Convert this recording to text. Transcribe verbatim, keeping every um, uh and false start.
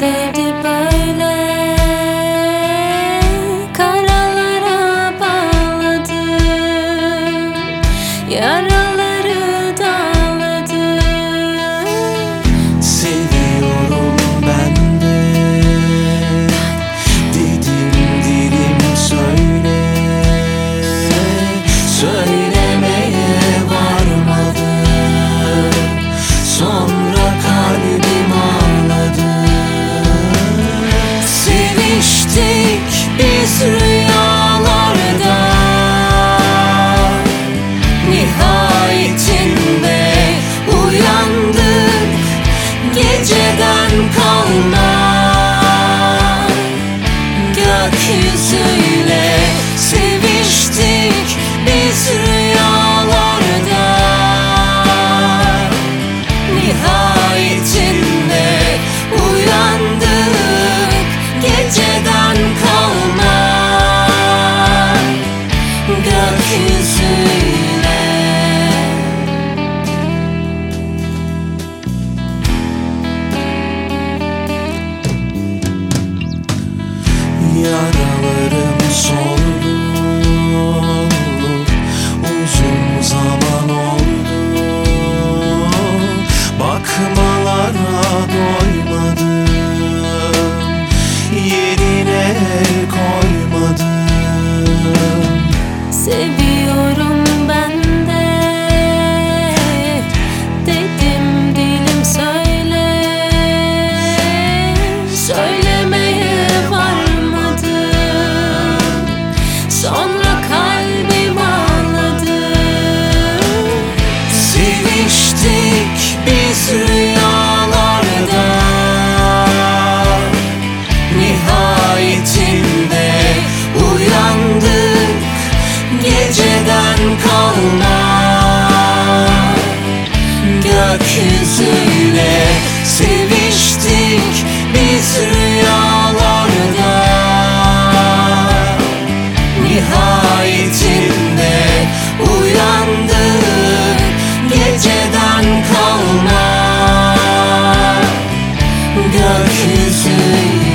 sevdi böyle, karalara bağladı, yaraları dağladı. Seviyorum ben de, dedim dilim söyle, söylemeye varmadı, sonra kalbim ağladı. Seviştik biz rüyalarda, nihayetinde uyandık geceden kalma gökyüzüyle. Seviştik biz rüyalarda, nihayetinde uyandık geceden kalma gökyüzüyle. Yaralarım soldu, uzun zaman oldu, bakmalara doymadım, yerine koymadım. Seviyorum ben de, dedim dilim söyle, söylemeye varmadı, sonra kalbim ağladı. Seviştik biz rüyalarda, nihayetinde uyandık geceden kalma gökyüzüyle. Seviştik biz rüyalarda, nihayetinde uyandık geceden kalma gökyüzüyle.